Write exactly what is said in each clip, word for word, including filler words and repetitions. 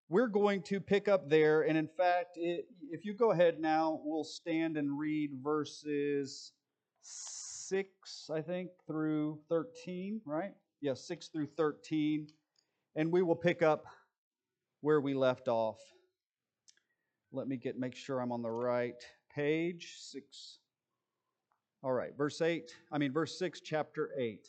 we're going to pick up there. And in fact, it, if you go ahead now, we'll stand and read verses six, I think, through thirteen, right? Yes, yeah, six through thirteen. And we will pick up where we left off. Let me get make sure I'm on the right page. Six. All right, verse eight. I mean, verse six, chapter eight.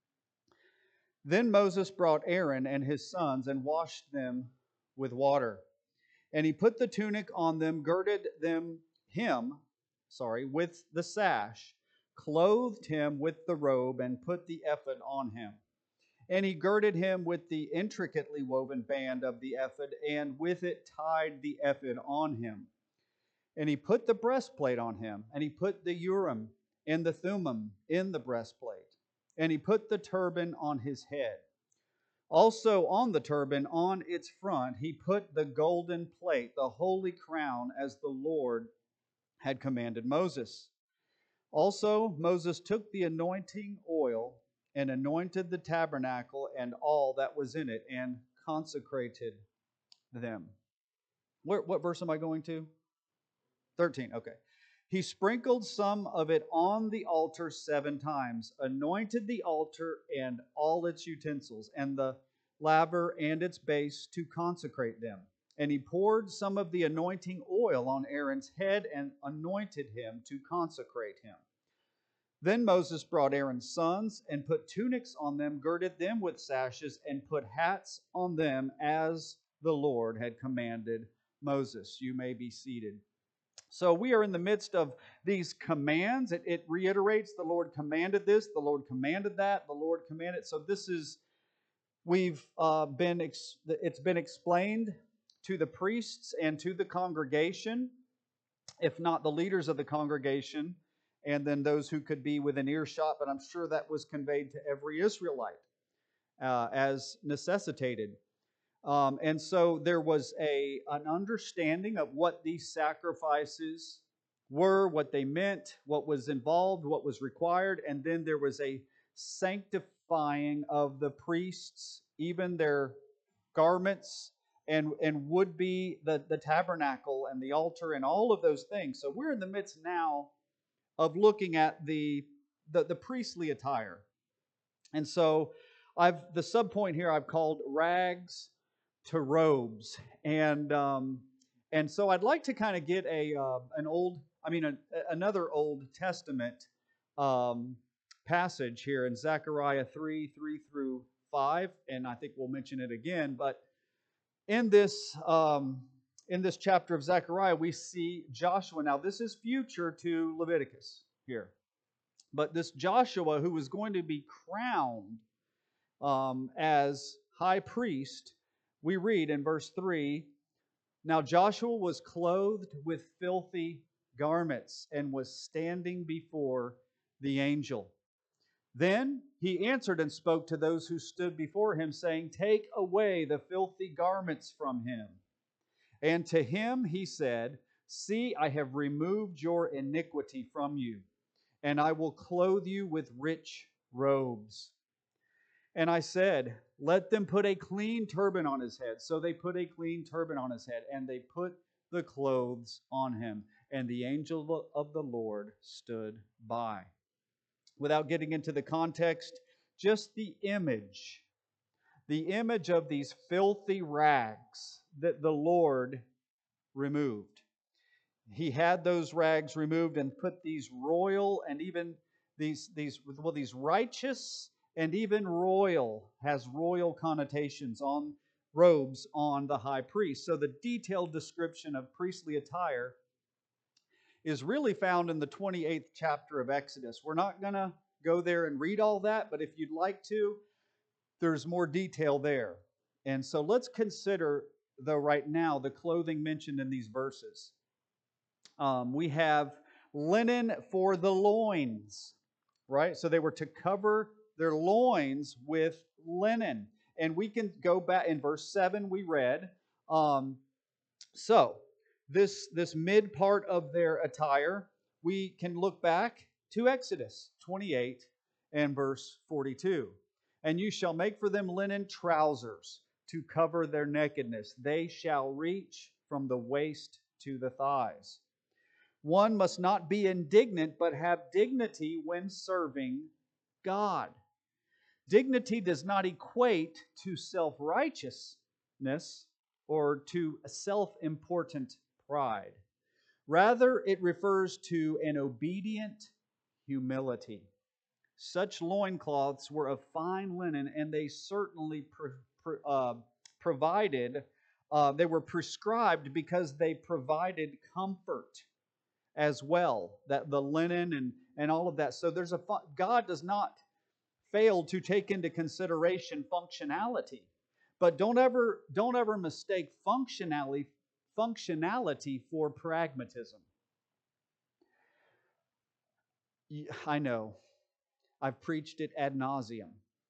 Then Moses brought Aaron and his sons and washed them with water. And he put the tunic on them, girded them him, sorry, with the sash, clothed him with the robe, and put the ephod on him. And he girded him with the intricately woven band of the ephod, and with it tied the ephod on him. And he put the breastplate on him, and he put the Urim and the Thummim in the breastplate. And he put the turban on his head. Also on the turban, on its front, he put the golden plate, the holy crown, as the Lord had commanded Moses. Also, Moses took the anointing oil and anointed the tabernacle and all that was in it, and consecrated them. Where, what verse am I going to? thirteen, okay. He sprinkled some of it on the altar seven times, anointed the altar and all its utensils, and the laver and its base to consecrate them. And he poured some of the anointing oil on Aaron's head and anointed him to consecrate him. Then Moses brought Aaron's sons and put tunics on them, girded them with sashes, and put hats on them as the Lord had commanded Moses. You may be seated. So we are in the midst of these commands. It, it reiterates the Lord commanded this, the Lord commanded that, the Lord commanded. So this is, we've uh, been, ex, it's been explained to the priests and to the congregation, if not the leaders of the congregation, and then those who could be within earshot, but I'm sure that was conveyed to every Israelite uh, as necessitated. Um, and so there was a an understanding of what these sacrifices were, what they meant, what was involved, what was required, and then there was a sanctifying of the priests, even their garments, and, and would be the, the tabernacle and the altar and all of those things. So we're in the midst now of looking at the, the, the priestly attire. And so I've the subpoint here I've called rags to robes, and um, and so I'd like to kind of get a uh, an old, I mean, a, another Old Testament um, passage here in Zechariah three, three through five, and I think we'll mention it again. But in this um, in this chapter of Zechariah, we see Joshua. Now, this is future to Leviticus here, but this Joshua, who was going to be crowned um, as high priest, we read in verse three, now Joshua was clothed with filthy garments and was standing before the angel. Then he answered and spoke to those who stood before him, saying, take away the filthy garments from him. And to him he said, see, I have removed your iniquity from you, and I will clothe you with rich robes. And I said, let them put a clean turban on his head. So they put a clean turban on his head, and they put the clothes on him. And the angel of the Lord stood by. Without getting into the context, just the image, the image of these filthy rags that the Lord removed. He had those rags removed and put these royal and even these, these well, these righteous and even royal, has royal connotations on robes on the high priest. So the detailed description of priestly attire is really found in the twenty-eighth chapter of Exodus. We're not going to go there and read all that, but if you'd like to, there's more detail there. And so let's consider, though, right now, the clothing mentioned in these verses. Um, we have linen for the loins, right? So they were to cover their loins with linen. And we can go back in verse seven we read. Um, so this, this mid part of their attire, we can look back to Exodus twenty-eight and verse forty-two. And you shall make for them linen trousers to cover their nakedness. They shall reach from the waist to the thighs. One must not be indignant, but have dignity when serving God. Dignity does not equate to self-righteousness or to self-important pride. Rather, it refers to an obedient humility. Such loincloths were of fine linen, and they certainly pro, pro, uh, provided, uh, they were prescribed because they provided comfort as well, that the linen and, and all of that. So there's a God does not fail to take into consideration functionality. But don't ever don't ever mistake functionality functionality for pragmatism. I know. I've preached it ad nauseum.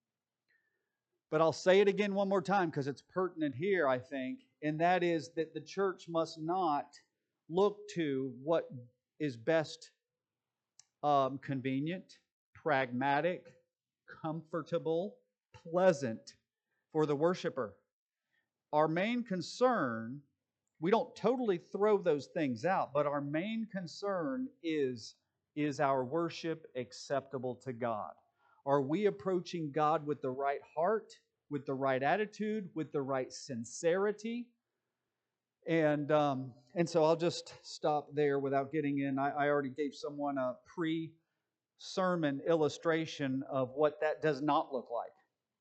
But I'll say it again one more time because it's pertinent here, I think, and that is that the church must not look to what is best um, convenient, pragmatic, comfortable, pleasant for the worshiper. Our main concern, we don't totally throw those things out, but our main concern is, is our worship acceptable to God? Are we approaching God with the right heart, with the right attitude, with the right sincerity? And um, and so I'll just stop there without getting in. I, I already gave someone a pre-sermon illustration of what that does not look like.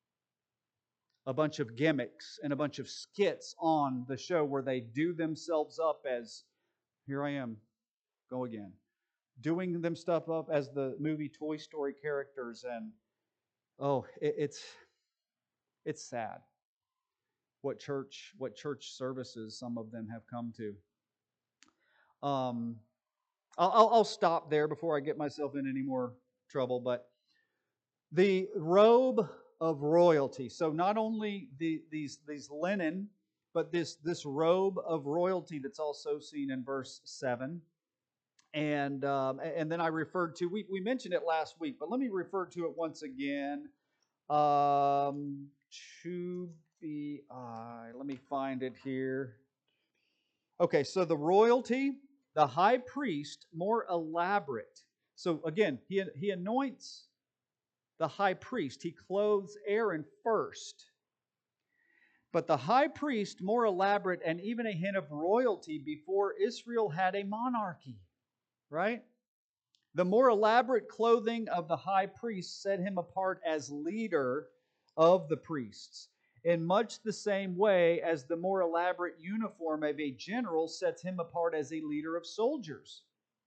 A bunch of gimmicks and a bunch of skits on the show where they do themselves up as, here I am, go again. Doing them stuff up as the movie Toy Story characters, and oh, it, it's it's sad what church what church services some of them have come to. Um, I'll, I'll stop there before I get myself in any more trouble. But the robe of royalty. So not only the, these these linen, but this this robe of royalty that's also seen in verse seven. And um, and then I referred to, we, we mentioned it last week, but let me refer to it once again. Um, to be, uh, let me find it here. Okay, so the royalty, the high priest, more elaborate. So again, he, he anoints the high priest. He clothes Aaron first. But the high priest, more elaborate and even a hint of royalty before Israel had a monarchy. Right? The more elaborate clothing of the high priest set him apart as leader of the priests, in much the same way as the more elaborate uniform of a general sets him apart as a leader of soldiers.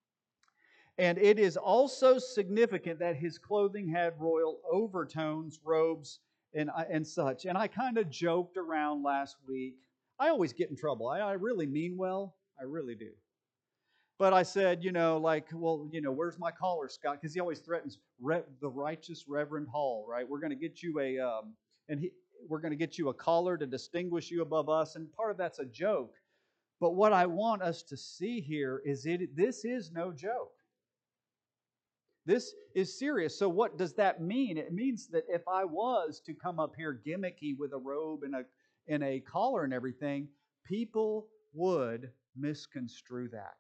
And it is also significant that his clothing had royal overtones, robes, and, and such. And I kind of joked around last week. I always get in trouble. I, I really mean well. I really do. But I said, you know, like, well, you know, where's my collar, Scott? Because he always threatens Re- the righteous Reverend Hall, right? We're going to get you a, um, and he, we're going to get you a collar to distinguish you above us. And part of that's a joke. But what I want us to see here is it. This is no joke. This is serious. So what does that mean? It means that if I was to come up here gimmicky with a robe and a and a collar and everything, people would misconstrue that.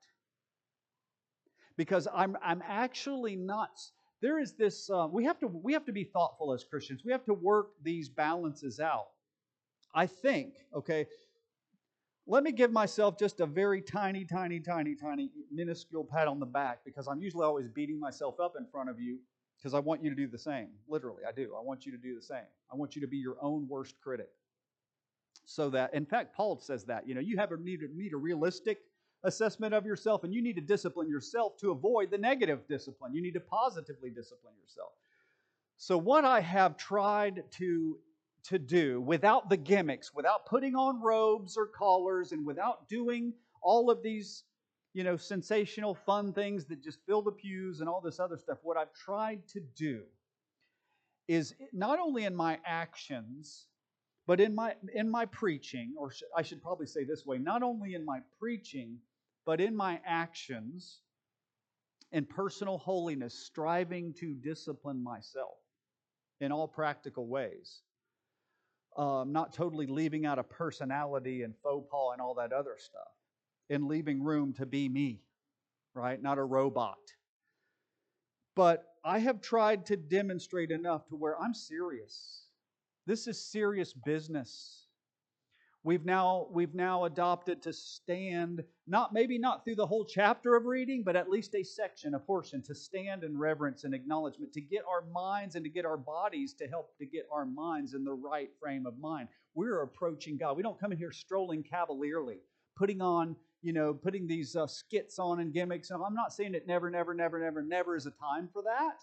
Because I'm I'm actually not. There is this. Uh, we have to we have to be thoughtful as Christians. We have to work these balances out. I think. Okay. Let me give myself just a very tiny, tiny, tiny, tiny, minuscule pat on the back, because I'm usually always beating myself up in front of you because I want you to do the same. Literally, I do. I want you to do the same. I want you to be your own worst critic. So that, in fact, Paul says that. You know, you have a need, need a realistic assessment of yourself, and you need to discipline yourself to avoid the negative discipline. You need to positively discipline yourself. So what I have tried to, to do without the gimmicks, without putting on robes or collars, and without doing all of these, you know, sensational fun things that just fill the pews and all this other stuff, what I've tried to do is not only in my actions, but in my in my preaching, or sh- I should probably say this way, not only in my preaching, but in my actions and personal holiness, striving to discipline myself in all practical ways. um, not totally leaving out a personality and faux pas and all that other stuff, and leaving room to be me, right? Not a robot. But I have tried to demonstrate enough to where I'm serious. This is serious business. We've now we've now adopted to stand, not maybe not through the whole chapter of reading, but at least a section, a portion, to stand in reverence and acknowledgement, to get our minds and to get our bodies to help to get our minds in the right frame of mind. We're approaching God. We don't come in here strolling cavalierly, putting on, you know, putting these uh, skits on and gimmicks. And I'm not saying that never, never, never, never, never is a time for that.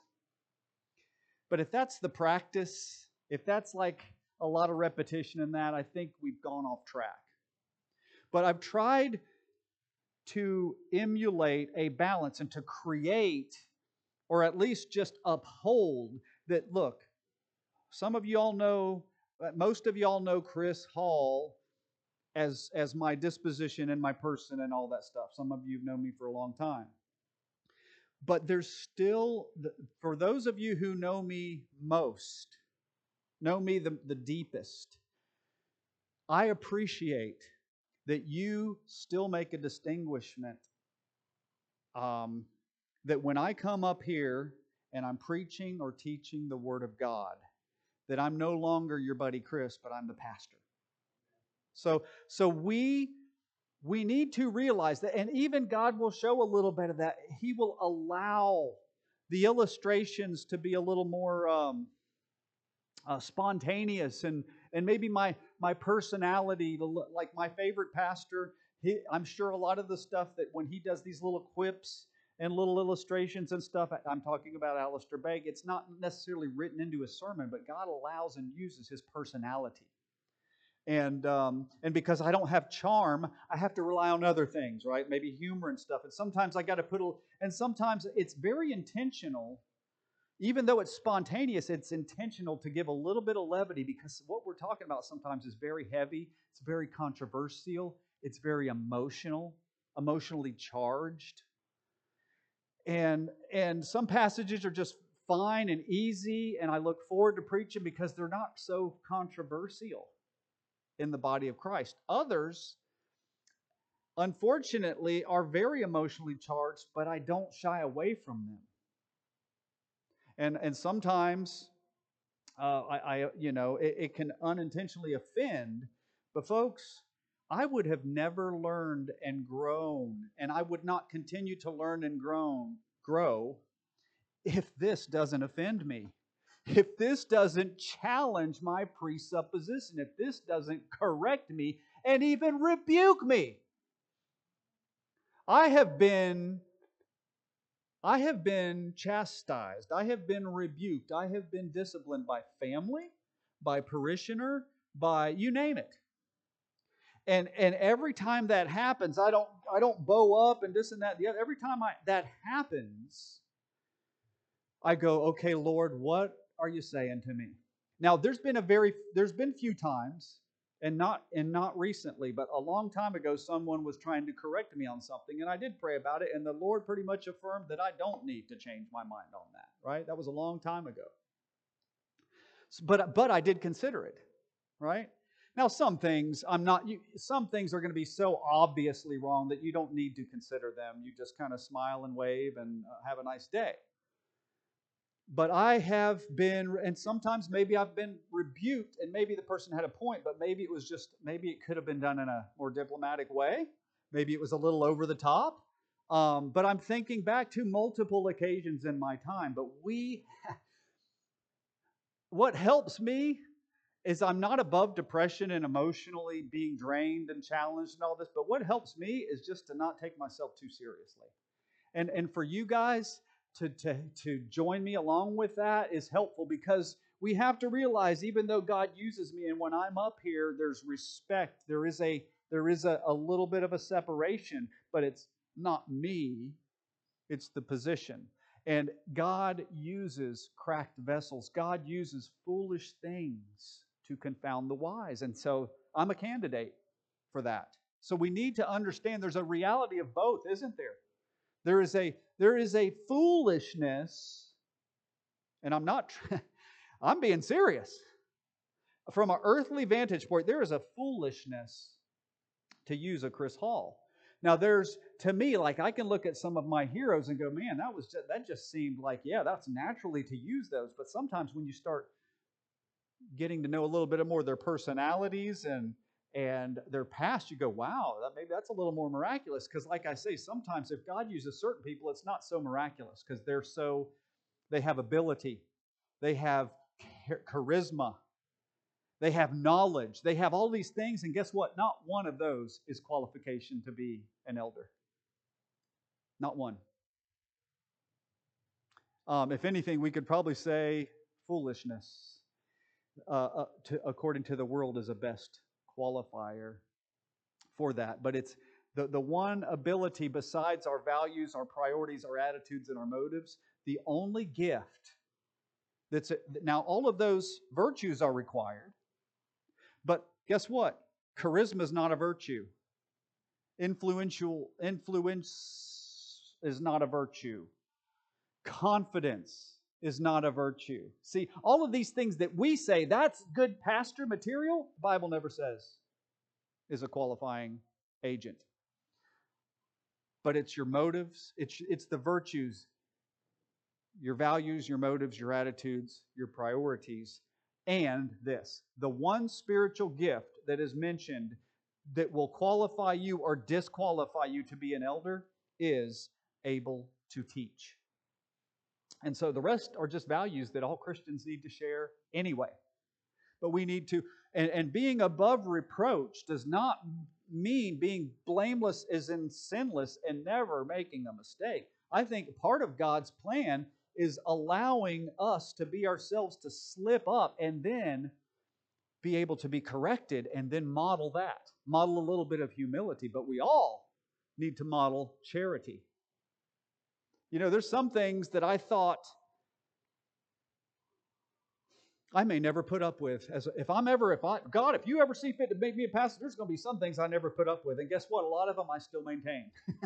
But if that's the practice, if that's like a lot of repetition in that, I think we've gone off track. But I've tried to emulate a balance and to create, or at least just uphold, that look, some of you all know, most of you all know Chris Hall as, as my disposition and my person and all that stuff. Some of you have known me for a long time. But there's still, for those of you who know me most, know me the, the deepest, I appreciate that you still make a distinguishment um, that when I come up here and I'm preaching or teaching the Word of God, that I'm no longer your buddy Chris, but I'm the pastor. So, so we we need to realize that, and even God will show a little bit of that. He will allow the illustrations to be a little more um, uh, spontaneous, and and maybe my my personality, like my favorite pastor. He, I'm sure a lot of the stuff that when he does these little quips and little illustrations and stuff, I'm talking about Alistair Begg, it's not necessarily written into a sermon, but God allows and uses his personality. And um, and because I don't have charm, I have to rely on other things, right? Maybe humor and stuff. And sometimes I got to put a, and sometimes it's very intentional. Even though it's spontaneous, it's intentional to give a little bit of levity, because what we're talking about sometimes is very heavy. It's very controversial. It's very emotional, emotionally charged. And and some passages are just fine and easy, and I look forward to preaching because they're not so controversial in the body of Christ. Others, unfortunately, are very emotionally charged, but I don't shy away from them. And and sometimes, uh, I, I you know, it, it can unintentionally offend. But folks, I would have never learned and grown, and I would not continue to learn and grown, grow if this doesn't offend me. If this doesn't challenge my presupposition, if this doesn't correct me and even rebuke me. I have been I have been chastised. I have been rebuked. I have been disciplined by family, by parishioner, by you name it. And and every time that happens, I don't I don't bow up and this and that and the other. Every time I that happens, I go, okay, Lord, what are you saying to me? Now, there's been a very, there's been few times, and not and not recently, but a long time ago, someone was trying to correct me on something, and I did pray about it, and the Lord pretty much affirmed that I don't need to change my mind on that. Right? That was a long time ago. But but I did consider it. Right? Now, some things I'm not. You, some things are going to be so obviously wrong that you don't need to consider them. You just kind of smile and wave and uh, have a nice day. But I have been, and sometimes maybe I've been rebuked, and maybe the person had a point, but maybe it was just, maybe it could have been done in a more diplomatic way. Maybe it was a little over the top. Um, but I'm thinking back to multiple occasions in my time. But we, what helps me is I'm not above depression and emotionally being drained and challenged and all this. But what helps me is just to not take myself too seriously. And and for you guys, To, to, to join me along with that is helpful, because we have to realize, even though God uses me, and when I'm up here, there's respect. There is a there is a, a little bit of a separation, but it's not me, it's the position. And God uses cracked vessels. God uses foolish things to confound the wise. And so I'm a candidate for that. So we need to understand there's a reality of both, isn't there? There is a there is a foolishness, and I'm not, I'm being serious. From an earthly vantage point, there is a foolishness to use a Chris Hall. Now, there's, to me, like I can look at some of my heroes and go, man, that was just, that just seemed like, yeah, that's naturally to use those. But sometimes when you start getting to know a little bit more of their personalities and and their past, you go, wow, that, maybe that's a little more miraculous. Because like I say, sometimes if God uses certain people, it's not so miraculous because they're so, they have ability, they have charisma, they have knowledge, they have all these things. And guess what? Not one of those is qualification to be an elder. Not one. Um, if anything, we could probably say foolishness, uh, uh, to, according to the world, is a best qualifier for that. But it's the, the one ability besides our values, our priorities, our attitudes, and our motives, the only gift that's a, now all of those virtues are required. But guess what? Charisma is not a virtue. Influential influence is not a virtue. Confidence is not a virtue. See, all of these things that we say, that's good pastor material, the Bible never says is a qualifying agent. But it's your motives, it's, it's the virtues, your values, your motives, your attitudes, your priorities, and this. The one spiritual gift that is mentioned that will qualify you or disqualify you to be an elder is able to teach. And so the rest are just values that all Christians need to share anyway. But we need to, and, and being above reproach does not mean being blameless as in sinless and never making a mistake. I think part of God's plan is allowing us to be ourselves, to slip up and then be able to be corrected and then model that. Model a little bit of humility, but we all need to model charity. You know, there's some things that I thought I may never put up with. As if I'm ever, if I, God, if you ever see fit to make me a pastor, there's going to be some things I never put up with. And guess what? A lot of them I still maintain.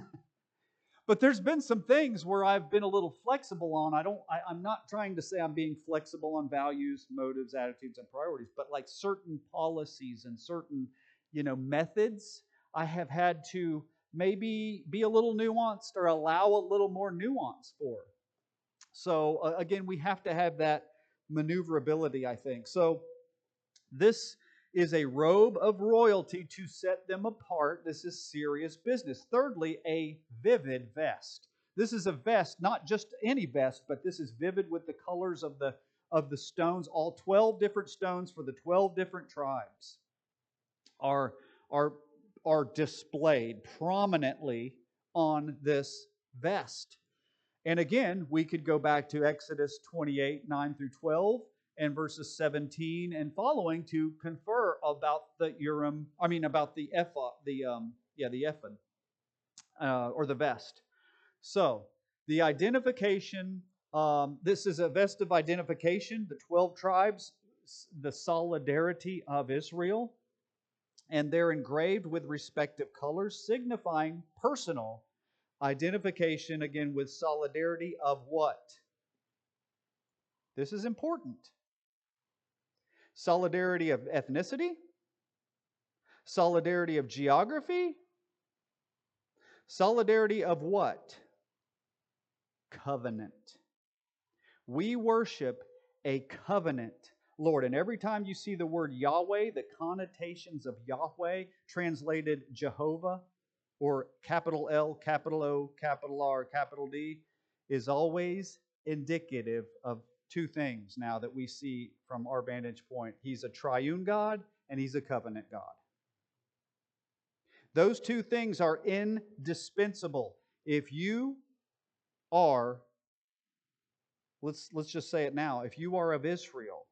But there's been some things where I've been a little flexible on. I don't, I, I'm not trying to say I'm being flexible on values, motives, attitudes, and priorities, but like certain policies and certain, you know, methods, I have had to maybe be a little nuanced or allow a little more nuance for. So uh, again, we have to have that maneuverability, I think. So this is a robe of royalty to set them apart. This is serious business. Thirdly, a vivid vest. This is a vest, not just any vest, but this is vivid with the colors of the of the stones. All twelve different stones for the twelve different tribes are are are displayed prominently on this vest. And again, we could go back to Exodus twenty-eight, nine through twelve, and verses seventeen and following to confer about the Urim, I mean about the ephod, the um, yeah, the ephod, uh, or the vest. So the identification. Um, this is a vest of identification. The twelve tribes, the solidarity of Israel, and they're engraved with respective colors, signifying personal identification, again, with solidarity of what? This is important. Solidarity of ethnicity, solidarity of geography, solidarity of what? Covenant. We worship a covenant Lord. And every time you see the word Yahweh, the connotations of Yahweh, translated Jehovah, or capital L, capital O, capital R, capital D, is always indicative of two things now that we see from our vantage point. He's a triune God and He's a covenant God. Those two things are indispensable. If you are, let's, let's just say it now, if you are of Israel,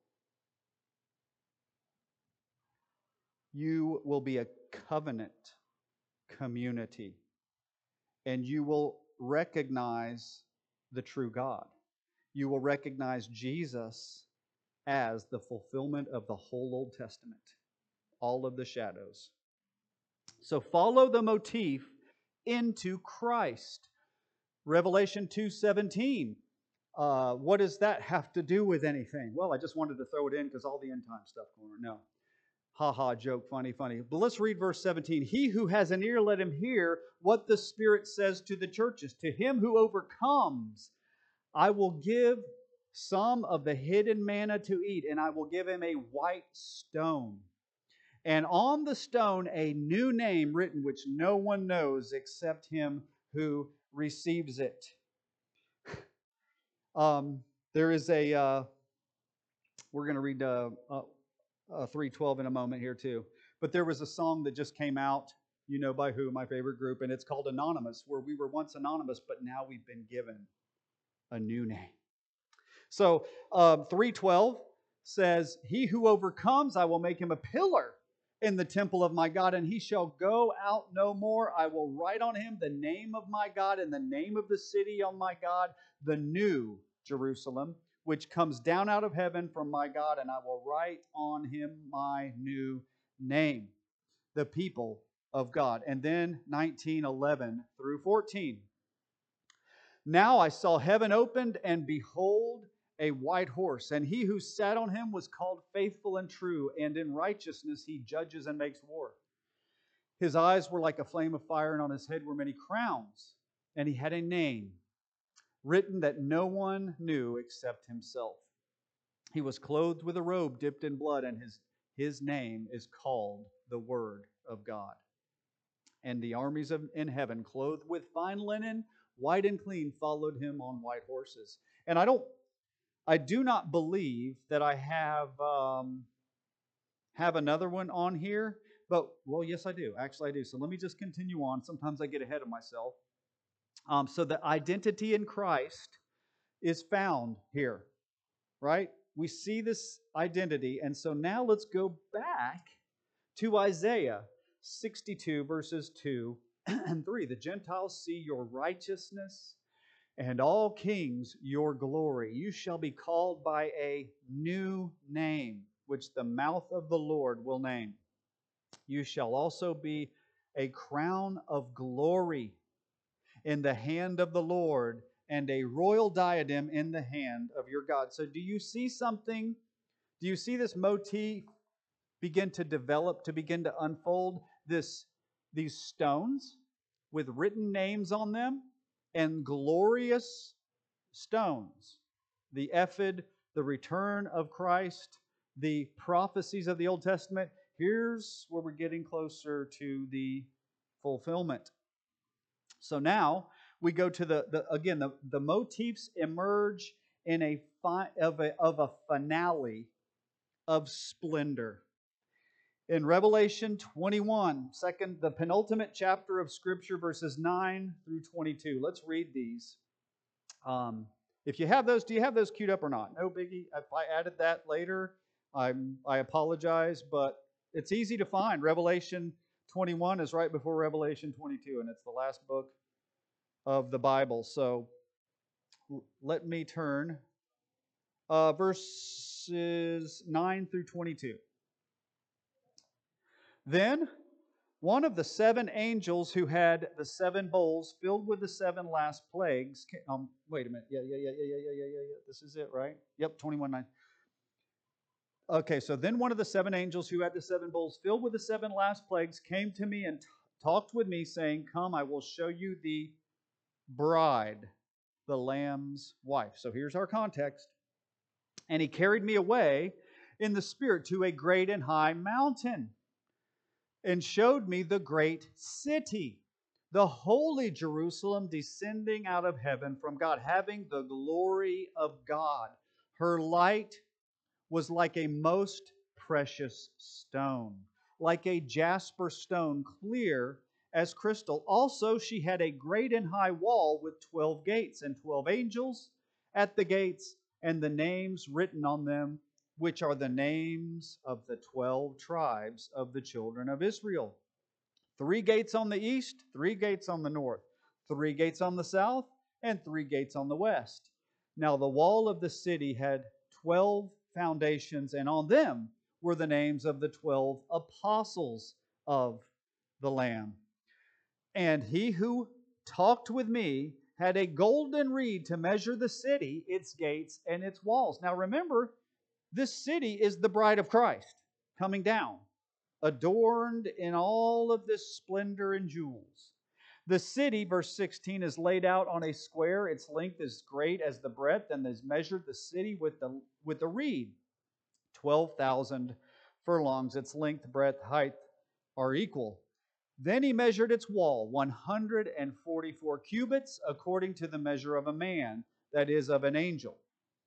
you will be a covenant community, and you will recognize the true God. You will recognize Jesus as the fulfillment of the whole Old Testament, all of the shadows. So follow the motif into Christ. Revelation two seventeen, Uh, what does that have to do with anything? Well, I just wanted to throw it in because all the end time stuff going on. No. Ha ha, joke, funny, funny. But let's read verse seventeen. He who has an ear, let him hear what the Spirit says to the churches. To him who overcomes, I will give some of the hidden manna to eat, and I will give him a white stone. And on the stone a new name written, which no one knows except him who receives it. Um, there is a, uh, we're going to read uh, uh, uh, three twelve in a moment here too. But there was a song that just came out, you know by who, my favorite group, and it's called Anonymous, where we were once anonymous, but now we've been given a new name. So um, three twelve says, he who overcomes, I will make him a pillar in the temple of my God, and he shall go out no more. I will write on him the name of my God and the name of the city of my God, the new Jerusalem, which comes down out of heaven from my God, and I will write on him my new name, the people of God. And then nineteen eleven through fourteen. Now I saw heaven opened, and behold, a white horse, and he who sat on him was called Faithful and True, and in righteousness he judges and makes war. His eyes were like a flame of fire, and on his head were many crowns, and he had a name written that no one knew except himself. He was clothed with a robe dipped in blood, and his, his name is called the Word of God. And the armies of, in heaven, clothed with fine linen, white and clean, followed him on white horses. And I don't, I do not believe that I have um, have another one on here, but well, yes, I do. Actually, I do. So let me just continue on. Sometimes I get ahead of myself. Um, so the identity in Christ is found here, right? We see this identity, and so now let's go back to Isaiah sixty-two, verses two and three. The Gentiles see your righteousness, and all kings your glory. You shall be called by a new name, which the mouth of the Lord will name. You shall also be a crown of glory in the hand of the Lord, and a royal diadem in the hand of your God. So do you see something? Do you see this motif begin to develop, to begin to unfold? This, these stones with written names on them and glorious stones. The ephod, the return of Christ, the prophecies of the Old Testament. Here's where we're getting closer to the fulfillment. So now we go to the, the again, the, the motifs emerge in a, fi, of a of a finale of splendor. In Revelation twenty-one, second, the penultimate chapter of Scripture, verses nine through twenty-two. Let's read these. Um, if you have those, do you have those queued up or not? No biggie. If I added that later, I'm, I apologize, but it's easy to find. Revelation twenty-one is right before Revelation twenty-two, and it's the last book of the Bible. So let me turn. Uh, verses nine through twenty-two. Then one of the seven angels who had the seven bowls filled with the seven last plagues. Um, wait a minute. Yeah, yeah, yeah, yeah, yeah, yeah, yeah, yeah. This is it, right? Yep, twenty-one nine. Okay, so then one of the seven angels who had the seven bowls filled with the seven last plagues came to me and t- talked with me, saying, "Come, I will show you the bride, the Lamb's wife." So here's our context. And he carried me away in the Spirit to a great and high mountain, and showed me the great city, the holy Jerusalem, descending out of heaven from God, having the glory of God. Her light was like a most precious stone, like a jasper stone, clear as crystal. Also, she had a great and high wall with twelve gates, and twelve angels at the gates, and the names written on them, which are the names of the twelve tribes of the children of Israel. Three gates on the east, three gates on the north, three gates on the south, and three gates on the west. Now the wall of the city had twelve foundations, and on them were the names of the twelve apostles of the Lamb. And he who talked with me had a golden reed to measure the city, its gates, and its walls. Now remember, this city is the bride of Christ coming down, adorned in all of this splendor and jewels. The city, verse sixteen, is laid out on a square. Its length is great as the breadth, and is measured the city with the with a reed. twelve thousand furlongs. Its length, breadth, height are equal. Then he measured its wall, one hundred forty-four cubits, according to the measure of a man, that is, of an angel.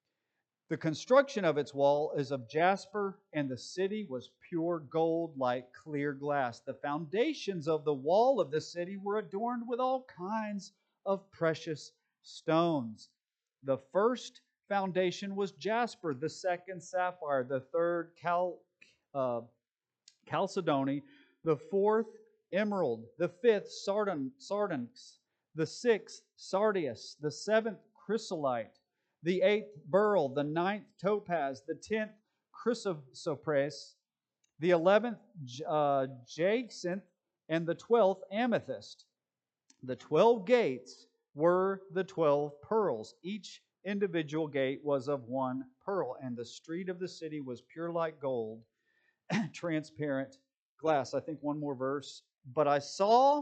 The construction of its wall is of jasper, and the city was pure gold like clear glass. The foundations of the wall of the city were adorned with all kinds of precious stones. The first foundation was jasper, the second sapphire, the third cal, uh, chalcedony, the fourth emerald, the fifth sardon, sardonyx, the sixth sardius, the seventh chrysolite, the eighth beryl, the ninth topaz, the tenth chrysoprase, the eleventh uh, jacinth, and the twelfth amethyst. The twelve gates were the twelve pearls. Each individual gate was of one pearl, and the street of the city was pure like gold, transparent glass. I think one more verse. But I saw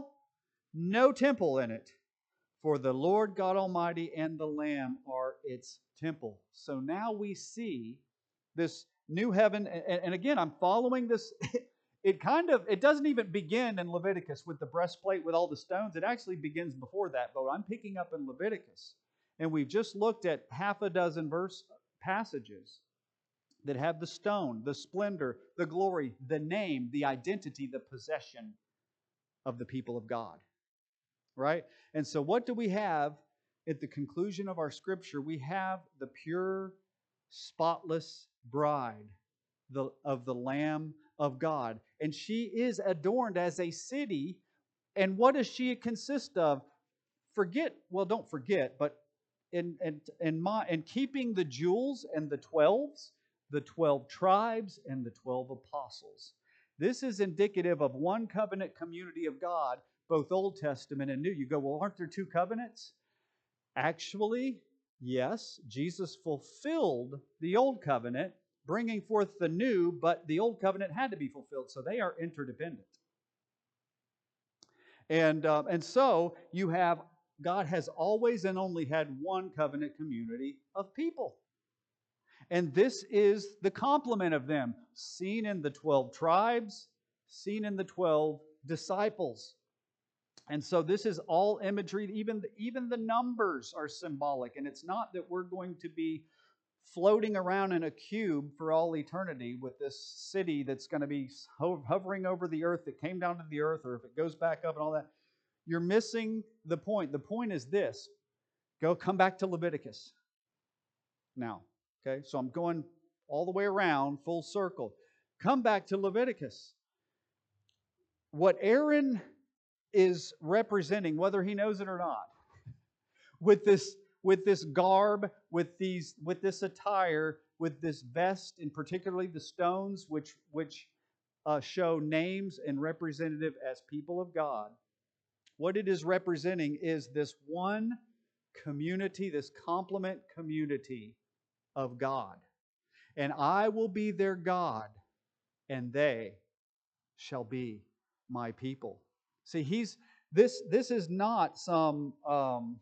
no temple in it, for the Lord God Almighty and the Lamb are its temple. So now we see this new heaven. And, and again, I'm following this. It kind of, it doesn't even begin in Leviticus with the breastplate with all the stones. It actually begins before that, but I'm picking up in Leviticus. And we've just looked at half a dozen verse passages that have the stone, the splendor, the glory, the name, the identity, the possession of the people of God. Right? And so what do we have at the conclusion of our scripture? We have the pure, spotless bride the, of the Lamb of God. And she is adorned as a city. And what does she consist of? Forget, well, don't forget, but in, in, in, my, in keeping the jewels and the twelves, the twelve tribes and the twelve apostles. This is indicative of one covenant community of God, both Old Testament and New. You go, well, aren't there two covenants? Actually, yes, Jesus fulfilled the Old Covenant, bringing forth the new, but the Old Covenant had to be fulfilled, so they are interdependent. And, um, and so you have, God has always and only had one covenant community of people. And this is the complement of them, seen in the twelve tribes, seen in the twelve disciples. And so this is all imagery. Even the, even the numbers are symbolic. And it's not that we're going to be floating around in a cube for all eternity with this city that's going to be ho- hovering over the earth that came down to the earth, or if it goes back up and all that. You're missing the point. The point is this. Go come back to Leviticus now. Okay, so I'm going all the way around, full circle. Come back to Leviticus. What Aaron is representing, whether he knows it or not, with this, with this garb, with these, with this attire, with this vest, and particularly the stones, which which uh, show names and representative as people of God. What it is representing is this one community, this complement community of God. And I will be their God, and they shall be my people. See, he's this. This is not some um,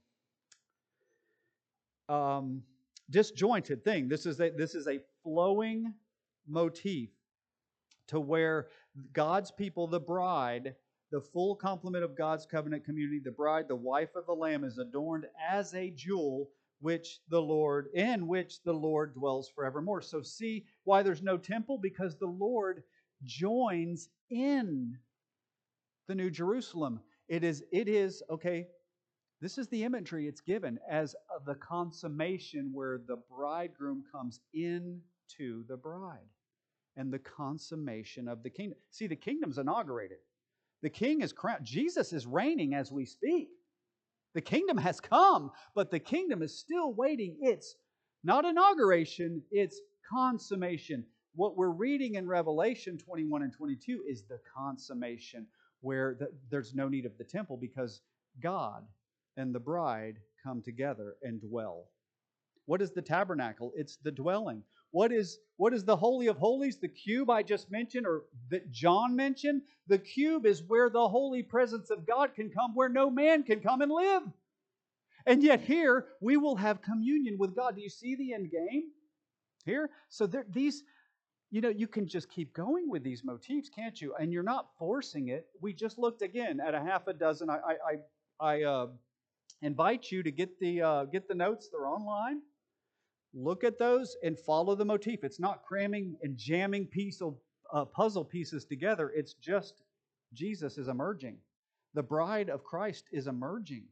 um, disjointed thing. This is a this is a flowing motif to where God's people, the bride, the full complement of God's covenant community, the bride, the wife of the Lamb, is adorned as a jewel, which the Lord, in which the Lord dwells forevermore. So see why there's no temple? Because the Lord joins in the New Jerusalem. It is, it is, okay, this is the imagery it's given as the consummation where the bridegroom comes into the bride and the consummation of the kingdom. See, the kingdom's inaugurated. The king is crowned. Jesus is reigning as we speak. The kingdom has come, but the kingdom is still waiting. It's not inauguration, it's consummation. What we're reading in Revelation twenty-one and twenty-two is the consummation, where the, there's no need of the temple because God and the bride come together and dwell. What is the tabernacle? It's the dwelling. What is, what is the Holy of Holies? The cube I just mentioned, or that John mentioned? The cube is where the holy presence of God can come, where no man can come and live. And yet here, we will have communion with God. Do you see the end game here? So there, these, you know, you can just keep going with these motifs, can't you? And you're not forcing it. We just looked again at a half a dozen. I, I, I, I uh, invite you to get the uh, get the notes. They're online. Look at those and follow the motif. It's not cramming and jamming piece of uh, puzzle pieces together. It's just Jesus is emerging. The bride of Christ is emerging.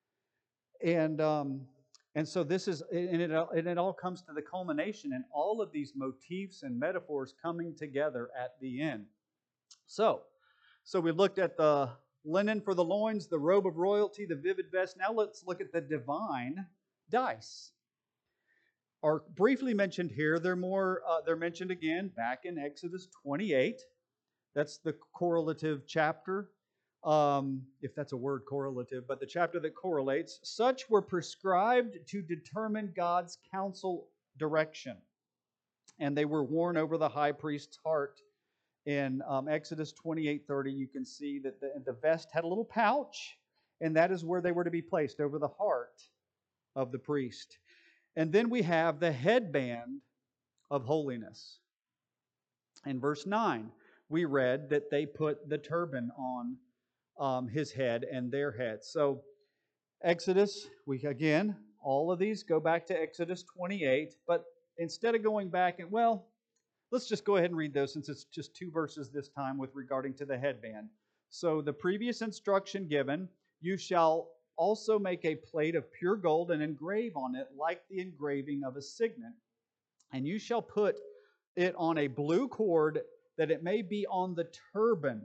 And um, and so this is, and it, and it all comes to the culmination in all of these motifs and metaphors coming together at the end. So, so we looked at the linen for the loins, the robe of royalty, the vivid vest. Now let's look at the divine dice. Are briefly mentioned here. They're more. Uh, they're mentioned again back in Exodus twenty-eight. That's the correlative chapter, um, if that's a word, correlative. But the chapter that correlates. Such were prescribed to determine God's counsel direction, and they were worn over the high priest's heart. In um, Exodus twenty-eight thirty, you can see that the, the vest had a little pouch, and that is where they were to be placed, over the heart of the priest. And then we have the headband of holiness. In verse nine, we read that they put the turban on um, his head and their heads. So Exodus, we again, all of these go back to Exodus twenty-eight, but instead of going back and, well, let's just go ahead and read those since it's just two verses this time with regarding to the headband. So the previous instruction given, you shall also make a plate of pure gold and engrave on it like the engraving of a signet. And you shall put it on a blue cord that it may be on the turban,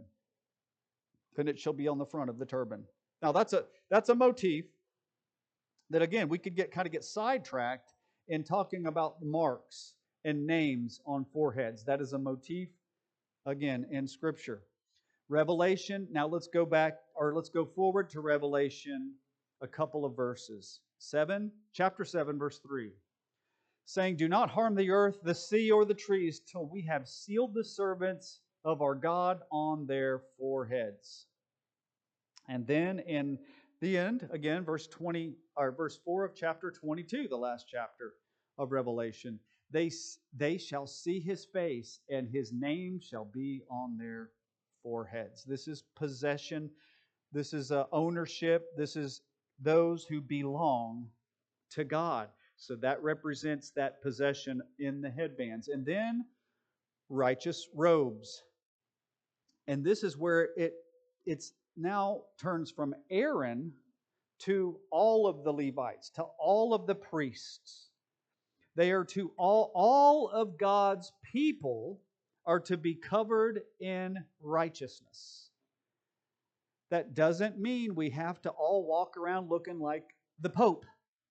and it shall be on the front of the turban. Now that's a that's a motif that, again, we could get kind of get sidetracked in talking about marks and names on foreheads. That is a motif, again, in Scripture. Revelation, now let's go back, or let's go forward to Revelation a couple of verses. Seven, chapter seven, verse three. Saying, do not harm the earth, the sea, or the trees, till we have sealed the servants of our God on their foreheads. And then in the end, again, verse twenty, or verse four of chapter twenty-two, the last chapter of Revelation. They, they shall see his face, and his name shall be on their foreheads. This is possession. This is uh, ownership. This is those who belong to God. So that represents that possession in the headbands. And then righteous robes. And this is where it it's now turns from Aaron to all of the Levites, to all of the priests. They are to all, all of God's people are to be covered in righteousness. That doesn't mean we have to all walk around looking like the Pope.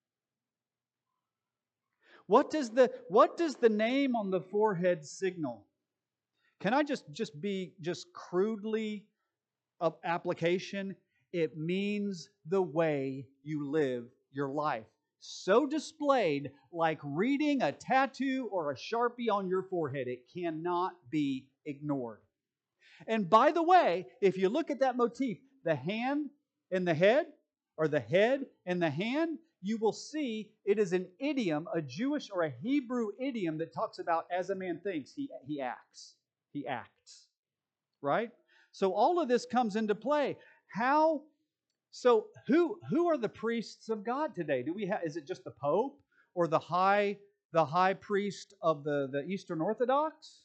What does the, what does the name on the forehead signal? Can I just, just be just crudely of application? It means the way you live your life. So displayed like reading a tattoo or a Sharpie on your forehead. It cannot be ignored. And by the way, if you look at that motif, the hand and the head, or the head and the hand, you will see it is an idiom, a Jewish or a Hebrew idiom that talks about as a man thinks, he, he acts. He acts. Right? So all of this comes into play. How, so who who are the priests of God today? Do we have, is it just the Pope or the high the high priest of the, the Eastern Orthodox?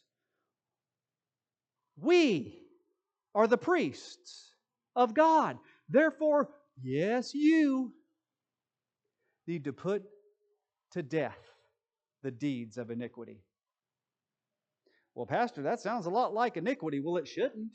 We are the priests of God. Therefore, yes, you need to put to death the deeds of iniquity. Well, Pastor, that sounds a lot like iniquity. Well, it shouldn't.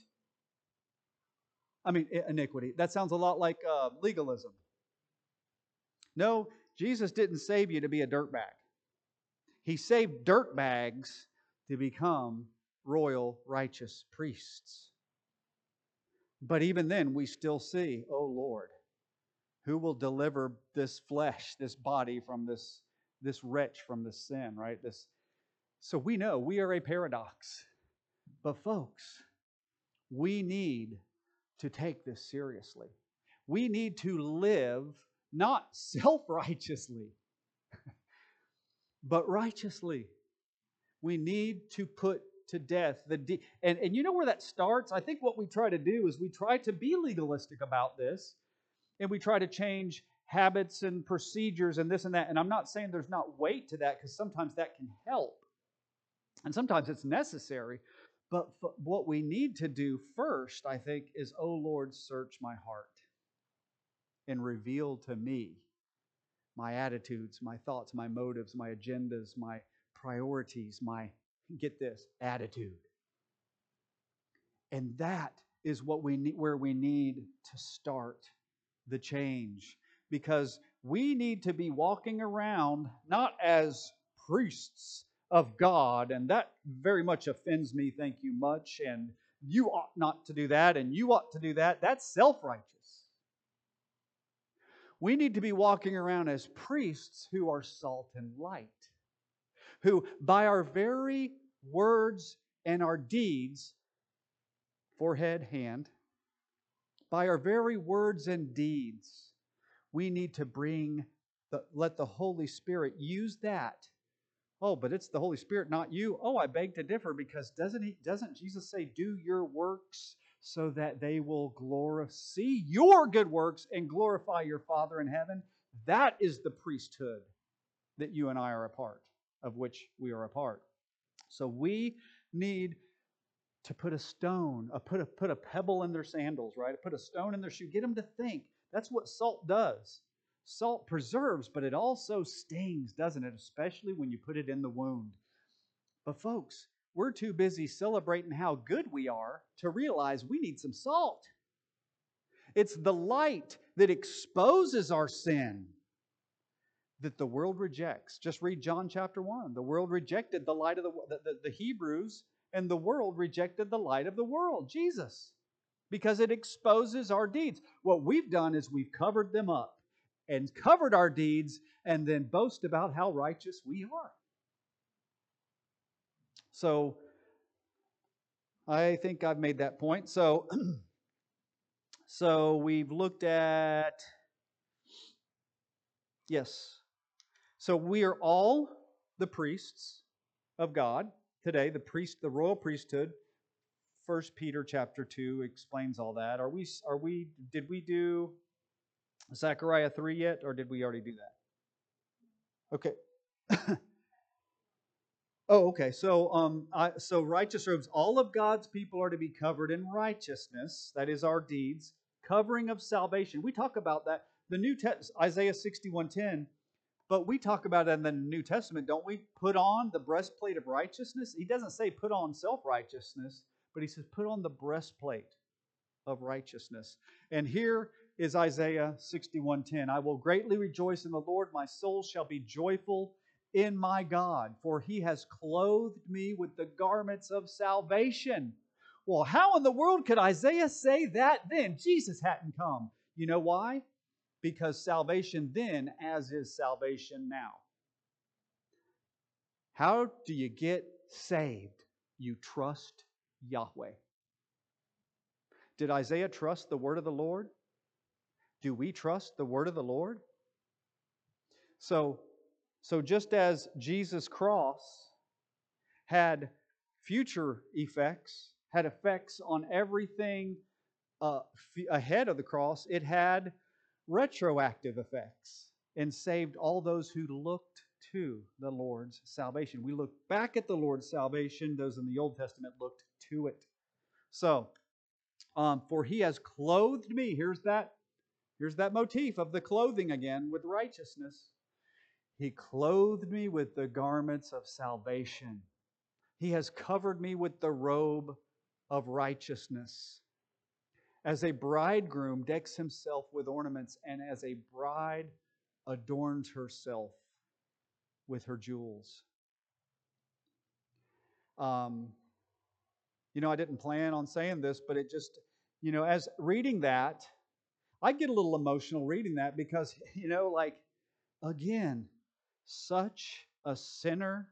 I mean, iniquity. That sounds a lot like uh, legalism. No, Jesus didn't save you to be a dirtbag. He saved dirtbags to become royal righteous priests. But even then, we still see, oh Lord, Who will deliver this flesh, this body from this, this wretch from this sin, right? This. So we know we are a paradox. But folks, we need to take this seriously. We need to live not self-righteously, but righteously. We need to put to death the de- and, and you know where that starts? I think what we try to do is we try to be legalistic about this, and we try to change habits and procedures and this and that. And I'm not saying there's not weight to that, because sometimes that can help. And sometimes it's necessary. But f- what we need to do first, I think, is, oh Lord, search my heart and reveal to me my attitudes, my thoughts, my motives, my agendas, my priorities, my, get this, attitude. And that is what we need, where we need to start the change. Because we need to be walking around not as priests of God, and that very much offends me, thank you much, and you ought not to do that, and you ought to do that. That's self-righteous. We need to be walking around as priests who are salt and light, who by our very words and our deeds, forehead, hand, by our very words and deeds, we need to bring, the, let the Holy Spirit use that. Oh, but it's the Holy Spirit, not you. Oh, I beg to differ, because doesn't he? Doesn't Jesus say, "Do your works so that they will glorify, see your good works and glorify your Father in heaven"? That is the priesthood that you and I are a part of, which we are a part. So we need to put a stone, a, put a put a pebble in their sandals, right? Put a stone in their shoe. Get them to think. That's what salt does. Salt preserves, but it also stings, doesn't it? Especially when you put it in the wound. But folks, we're too busy celebrating how good we are to realize we need some salt. It's the light that exposes our sin that the world rejects. Just read John chapter one. The world rejected the light of the, the, the, the Hebrews, and the world rejected the light of the world, Jesus, because it exposes our deeds. What we've done is we've covered them up and covered our deeds, and then boast about how righteous we are. So, I think I've made that point. So, so we've looked at, yes. So we are all the priests of God today, the priest, the royal priesthood. First Peter chapter two explains all that. Are we, are we, did we do Zechariah three yet, or did we already do that? Okay. Oh, okay. So, um, I, so righteous robes. All of God's people are to be covered in righteousness. That is our deeds. Covering of salvation. We talk about that. The New Test, Isaiah sixty-one ten. But we talk about it in the New Testament, don't we? Put on the breastplate of righteousness. He doesn't say put on self-righteousness, but he says put on the breastplate of righteousness. And here is Isaiah sixty-one ten. I will greatly rejoice in the Lord. My soul shall be joyful in my God, for he has clothed me with the garments of salvation. Well, how in the world could Isaiah say that then? Jesus hadn't come. You know why? Because salvation then, as is salvation now. How do you get saved? You trust Yahweh. Did Isaiah trust the word of the Lord? Do we trust the word of the Lord? So, so just as Jesus' cross had future effects, had effects on everything uh, f- ahead of the cross, it had retroactive effects and saved all those who looked to the Lord's salvation. We look back at the Lord's salvation. Those in the Old Testament looked to it. So, um, for he has clothed me. Here's that. Here's that motif of the clothing again with righteousness. He clothed me with the garments of salvation. He has covered me with the robe of righteousness. As a bridegroom decks himself with ornaments, and as a bride adorns herself with her jewels. Um, you know, I didn't plan on saying this, but it just, you know, as reading that, I get a little emotional reading that because, you know, like, again, such a sinner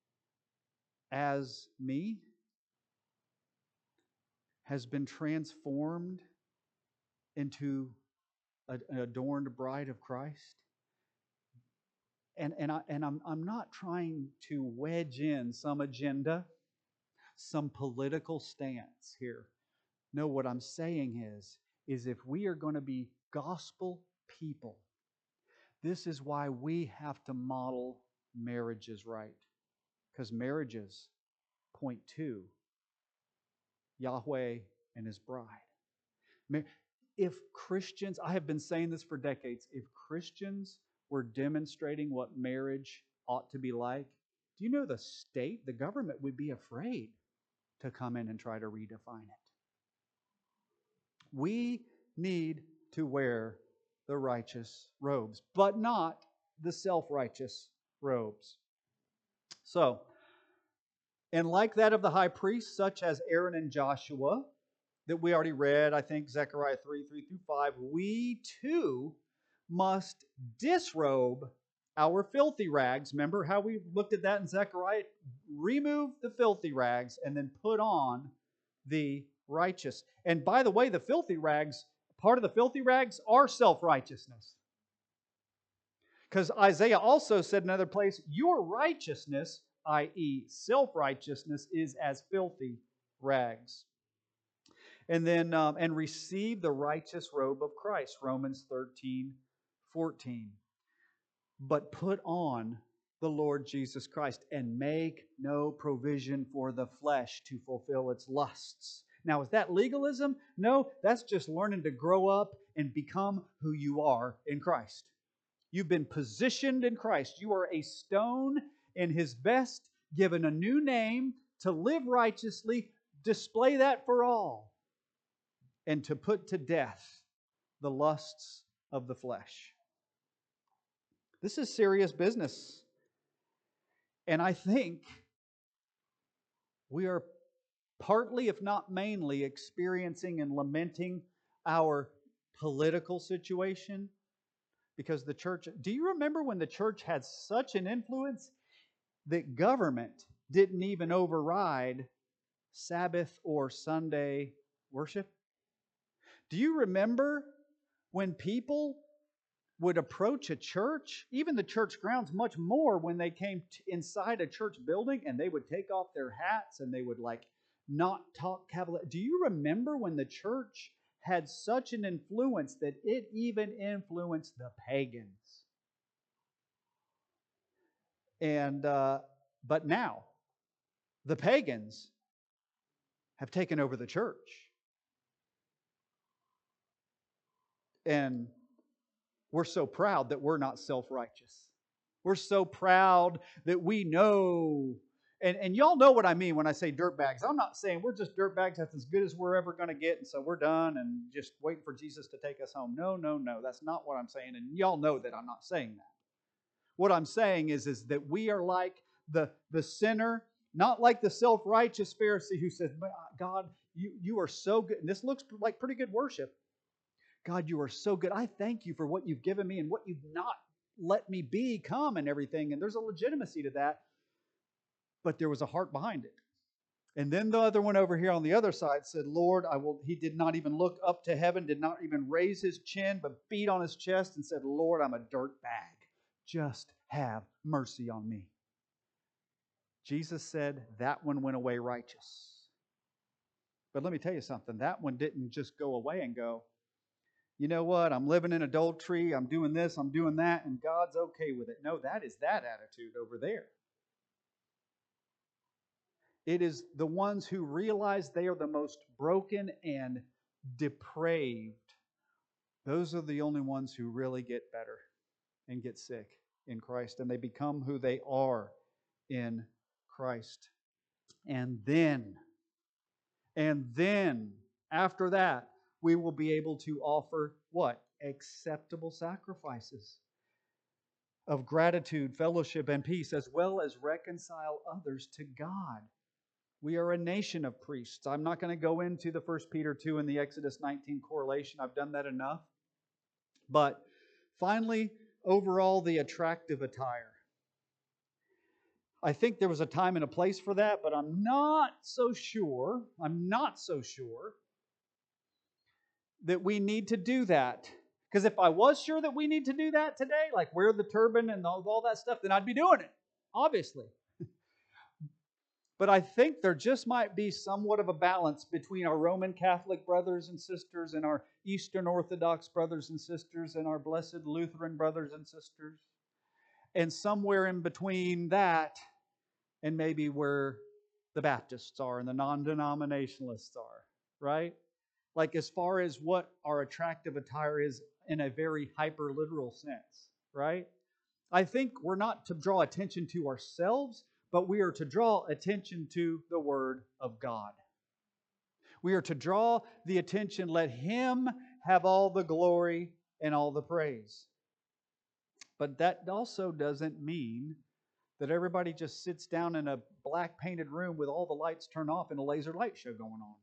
as me has been transformed into a, an adorned bride of Christ. And, and, I, and I'm, I'm not trying to wedge in some agenda, some political stance here. No, what I'm saying is, is if we are going to be gospel people, this is why we have to model marriages right. Because marriages point to Yahweh and His bride. If Christians, I have been saying this for decades, if Christians were demonstrating what marriage ought to be like, do you know the state, the government would be afraid to come in and try to redefine it? We need to wear the righteous robes, but not the self-righteous robes. So, and like that of the high priests, such as Aaron and Joshua, that we already read, I think Zechariah three, three through five, we too must disrobe our filthy rags. Remember how we looked at that in Zechariah? Remove the filthy rags and then put on the righteous. And by the way, the filthy rags, part of the filthy rags are self-righteousness. Because Isaiah also said in another place, your righteousness, that is self-righteousness, is as filthy rags. And then, um, and receive the righteous robe of Christ, Romans thirteen, fourteen. But put on the Lord Jesus Christ and make no provision for the flesh to fulfill its lusts. Now, is that legalism? No, that's just learning to grow up and become who you are in Christ. You've been positioned in Christ. You are a stone in His vest, given a new name to live righteously, display that for all, and to put to death the lusts of the flesh. This is serious business. And I think we are partly, if not mainly, experiencing and lamenting our political situation because the church... Do you remember when the church had such an influence that government didn't even override Sabbath or Sunday worship? Do you remember when people would approach a church, even the church grounds, much more when they came inside a church building, and they would take off their hats and they would like not talk cavalier? Do you remember when the church had such an influence that it even influenced the pagans? And uh, but now the pagans have taken over the church, and we're so proud that we're not self-righteous. We're so proud that we know. And, and y'all know what I mean when I say dirtbags. I'm not saying we're just dirtbags. That's as good as we're ever going to get, and so we're done and just waiting for Jesus to take us home. No, no, no. That's not what I'm saying. And y'all know that I'm not saying that. What I'm saying is, is that we are like the, the sinner, not like the self-righteous Pharisee who says, God, you, you are so good. And this looks like pretty good worship. God, you are so good. I thank you for what you've given me and what you've not let me become and everything. And there's a legitimacy to that. But there was a heart behind it. And then the other one over here on the other side said, Lord, I will. He did not even look up to heaven, did not even raise his chin, but beat on his chest and said, Lord, I'm a dirt bag. Just have mercy on me. Jesus said that one went away righteous. But let me tell you something. That one didn't just go away and go, you know what, I'm living in adultery, I'm doing this, I'm doing that, and God's okay with it. No, that is that attitude over there. It is the ones who realize they are the most broken and depraved. Those are the only ones who really get better and get sick in Christ, and they become who they are in Christ. And then, and then, after that, we will be able to offer what? Acceptable sacrifices of gratitude, fellowship, and peace, as well as reconcile others to God. We are a nation of priests. I'm not going to go into the First Peter two and the Exodus nineteen correlation. I've done that enough. But finally, overall, the attractive attire. I think there was a time and a place for that, but I'm not so sure. I'm not so sure that we need to do that. Because if I was sure that we need to do that today, like wear the turban and all, all that stuff, then I'd be doing it, obviously. But I think there just might be somewhat of a balance between our Roman Catholic brothers and sisters and our Eastern Orthodox brothers and sisters and our blessed Lutheran brothers and sisters. And somewhere in between that and maybe where the Baptists are and the non-denominationalists are, right? Like as far as what our attractive attire is in a very hyper-literal sense, right? I think we're not to draw attention to ourselves, but we are to draw attention to the Word of God. We are to draw the attention, let Him have all the glory and all the praise. But that also doesn't mean that everybody just sits down in a black painted room with all the lights turned off and a laser light show going on.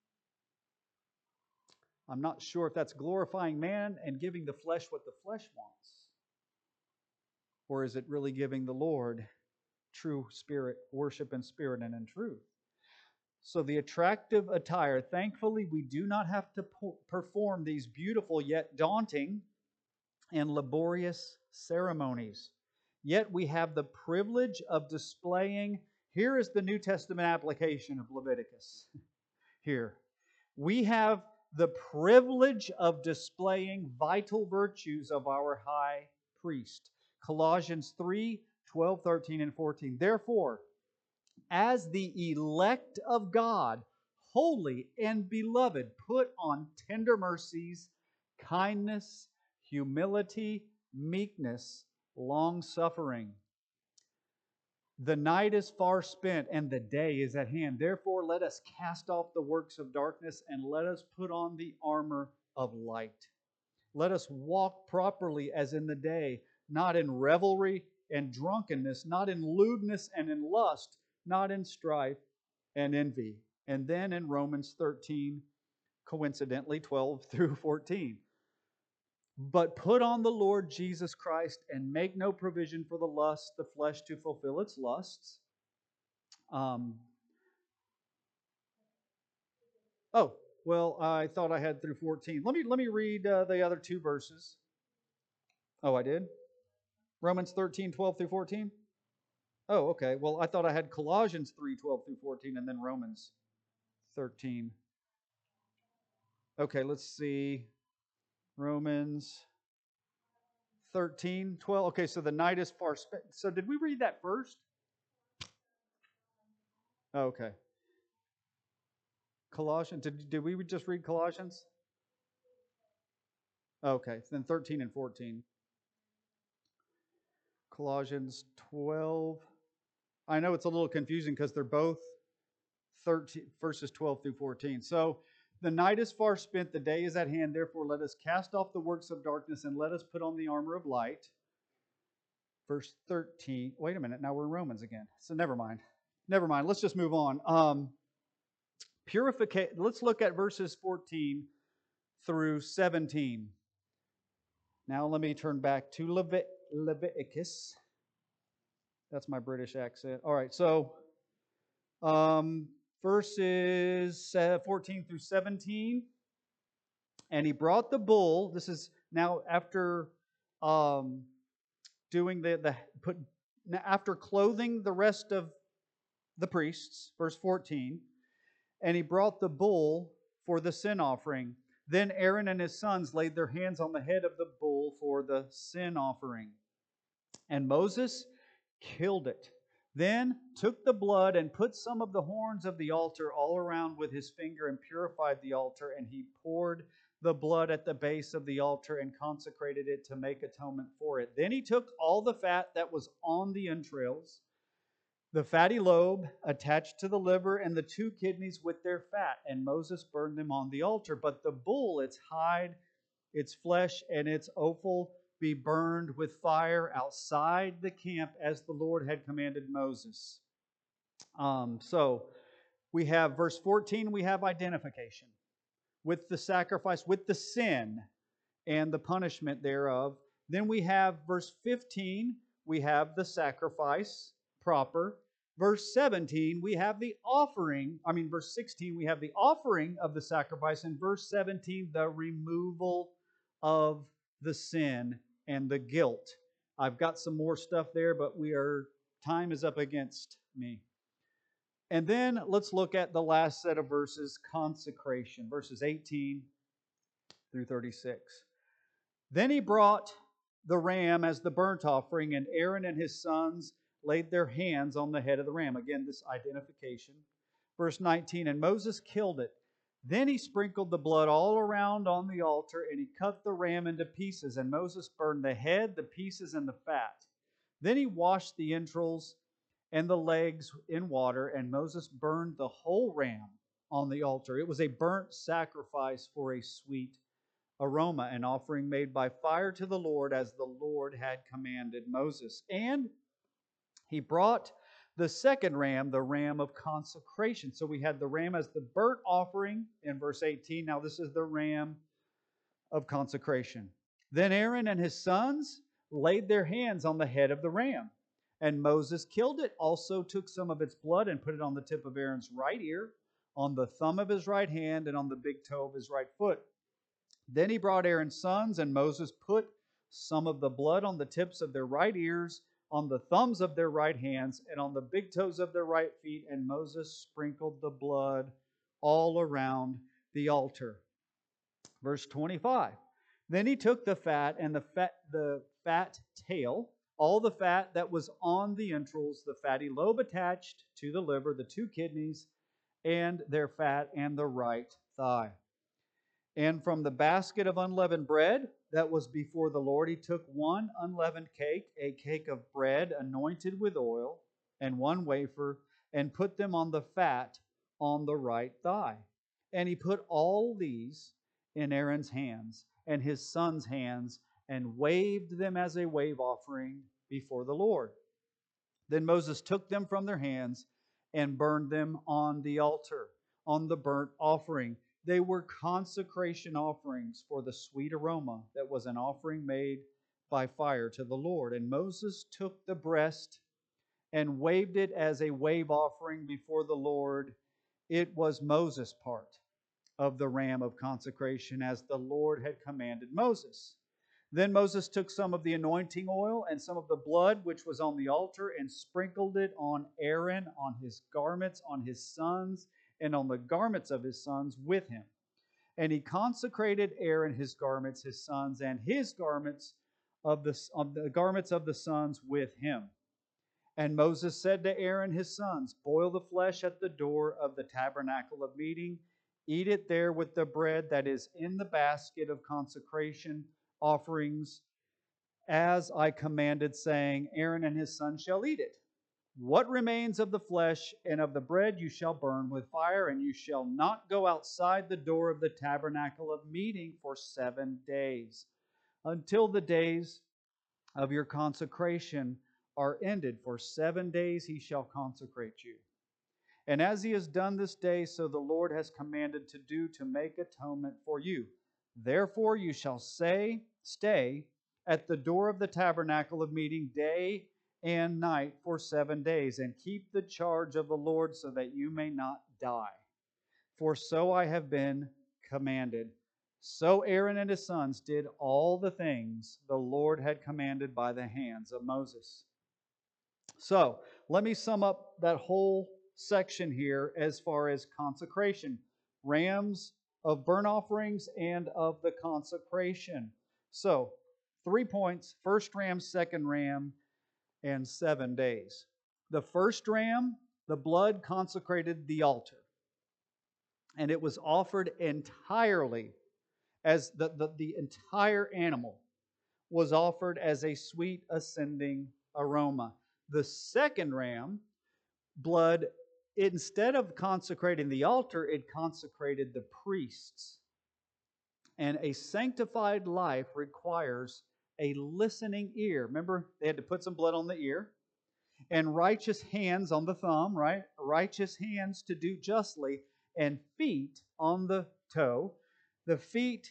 I'm not sure if that's glorifying man and giving the flesh what the flesh wants. Or is it really giving the Lord true spirit, worship in spirit and in truth? So the attractive attire, thankfully we do not have to perform these beautiful yet daunting and laborious ceremonies. Yet we have the privilege of displaying, here is the New Testament application of Leviticus. Here. We have the privilege of displaying vital virtues of our high priest. Colossians three, twelve, thirteen, and fourteen. Therefore, as the elect of God, holy and beloved, put on tender mercies, kindness, humility, meekness, long-suffering. The night is far spent and the day is at hand. Therefore, let us cast off the works of darkness and let us put on the armor of light. Let us walk properly as in the day, not in revelry and drunkenness, not in lewdness and in lust, not in strife and envy. And then in Romans thirteen, coincidentally, twelve through fourteen. But put on the Lord Jesus Christ and make no provision for the lust, the flesh to fulfill its lusts. Um, oh, well, I thought I had through fourteen. Let me let me read uh, the other two verses. Oh, I did? Romans thirteen, twelve through fourteen? Oh, okay. Well, I thought I had Colossians three, twelve through fourteen, and then Romans thirteen. Okay, let's see. Romans thirteen, twelve. Okay, so the night is far spent. So did we read that first? Okay. Colossians, did, did we just read Colossians? Okay, then thirteen and fourteen. Colossians twelve. I know it's a little confusing because they're both thirteen, verses twelve through fourteen. So, the night is far spent, the day is at hand. Therefore, let us cast off the works of darkness and let us put on the armor of light. Verse thirteen. Wait a minute, now we're in Romans again. So, never mind. Never mind. Let's just move on. Um, purification. Let's look at verses fourteen through seventeen. Now, let me turn back to Levit- Leviticus. That's my British accent. All right, so um, verses fourteen through seventeen. And he brought the bull. This is now after um, doing the, the put after clothing the rest of the priests, verse fourteen. And he brought the bull for the sin offering. Then Aaron and his sons laid their hands on the head of the bull for the sin offering. And Moses killed it. Then took the blood and put some of the horns of the altar all around with his finger and purified the altar. And he poured the blood at the base of the altar and consecrated it to make atonement for it. Then he took all the fat that was on the entrails, the fatty lobe attached to the liver, and the two kidneys with their fat, and Moses burned them on the altar. But the bull, its hide, its flesh, and its offal be burned with fire outside the camp as the Lord had commanded Moses. Um, so we have verse fourteen, we have identification with the sacrifice, with the sin. and the punishment thereof. Then we have verse fifteen, we have the sacrifice proper. Verse seventeen, we have the offering. I mean, verse sixteen, we have the offering of the sacrifice. And verse seventeen, the removal of the sin and the guilt. I've got some more stuff there, but we are time is up against me. And then let's look at the last set of verses, consecration, verses eighteen through thirty-six. Then he brought the ram as the burnt offering, and Aaron and his sons laid their hands on the head of the ram. Again, this identification. Verse nineteen, and Moses killed it. Then he sprinkled the blood all around on the altar, and he cut the ram into pieces, and Moses burned the head, the pieces, and the fat. Then he washed the entrails and the legs in water, and Moses burned the whole ram on the altar. It was a burnt sacrifice for a sweet aroma, an offering made by fire to the Lord, as the Lord had commanded Moses. And he brought the second ram, the ram of consecration. So we had the ram as the burnt offering in verse eighteen. Now this is the ram of consecration. Then Aaron and his sons laid their hands on the head of the ram, and Moses killed it, also took some of its blood and put it on the tip of Aaron's right ear, on the thumb of his right hand, and on the big toe of his right foot. Then he brought Aaron's sons, and Moses put some of the blood on the tips of their right ears, on the thumbs of their right hands, and on the big toes of their right feet, and Moses sprinkled the blood all around the altar. Verse twenty-five. Then he took the fat and the fat, the fat tail, all the fat that was on the entrails, the fatty lobe attached to the liver, the two kidneys, and their fat, and the right thigh. And from the basket of unleavened bread that was before the Lord, he took one unleavened cake, a cake of bread anointed with oil, and one wafer, and put them on the fat on the right thigh. And he put all these in Aaron's hands and his sons' hands, and waved them as a wave offering before the Lord. Then Moses took them from their hands and burned them on the altar, on the burnt offering. They were consecration offerings for the sweet aroma that was an offering made by fire to the Lord. And Moses took the breast and waved it as a wave offering before the Lord. It was Moses' part of the ram of consecration, as the Lord had commanded Moses. Then Moses took some of the anointing oil and some of the blood which was on the altar, and sprinkled it on Aaron, on his garments, on his sons, and on the garments of his sons with him. And he consecrated Aaron, his garments, his sons, and his garments of the, of the garments of the sons with him. And Moses said to Aaron, his sons, boil the flesh at the door of the tabernacle of meeting. Eat it there with the bread that is in the basket of consecration offerings, as I commanded, saying, Aaron and his sons shall eat it. What remains of the flesh and of the bread you shall burn with fire, and you shall not go outside the door of the tabernacle of meeting for seven days, until the days of your consecration are ended. For seven days he shall consecrate you. And as he has done this day, so the Lord has commanded to do, to make atonement for you. Therefore you shall say, stay at the door of the tabernacle of meeting day and night for seven days, and keep the charge of the Lord, so that you may not die. For so I have been commanded. So Aaron and his sons did all the things the Lord had commanded by the hands of Moses. So let me sum up that whole section here as far as consecration. Rams of burnt offerings and of the consecration. So, three points. First ram, second ram, and seven days. The first ram, the blood consecrated the altar. And it was offered entirely as the, the, the entire animal was offered as a sweet ascending aroma. The second ram, blood, instead of consecrating the altar, it consecrated the priests. And a sanctified life requires a listening ear. Remember, they had to put some blood on the ear. And righteous hands on the thumb, right? Righteous hands to do justly. And feet on the toe. The feet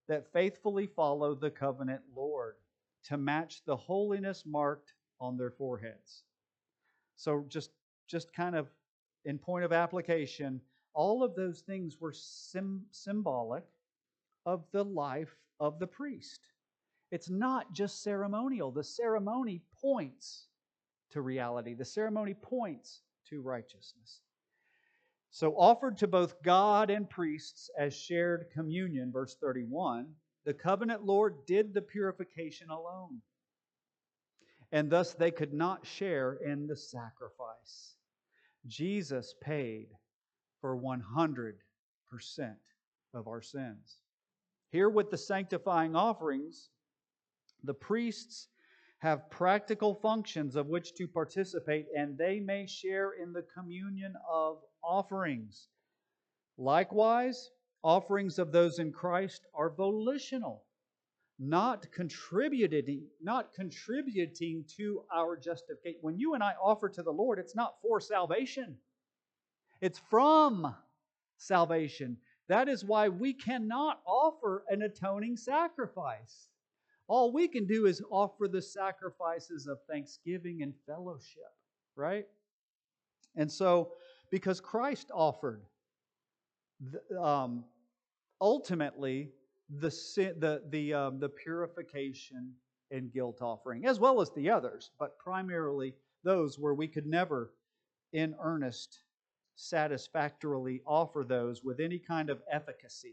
that faithfully follow the covenant Lord to match the holiness marked on their foreheads. So just, just kind of in point of application, all of those things were sim- symbolic of the life of the priest. It's not just ceremonial. The ceremony points to reality. The ceremony points to righteousness. So offered to both God and priests as shared communion, verse thirty-one, the covenant Lord did the purification alone. And thus they could not share in the sacrifice. Jesus paid for one hundred percent of our sins. Here with the sanctifying offerings, the priests have practical functions of which to participate, and they may share in the communion of offerings. Likewise, offerings of those in Christ are volitional, not contributing, not contributing to our justification. When you and I offer to the Lord, it's not for salvation. It's from salvation. That is why we cannot offer an atoning sacrifice. All we can do is offer the sacrifices of thanksgiving and fellowship, right? And so, because Christ offered, the, um, ultimately, the sin, the the um, the purification and guilt offering, as well as the others, but primarily those where we could never, in earnest, satisfactorily offer those with any kind of efficacy.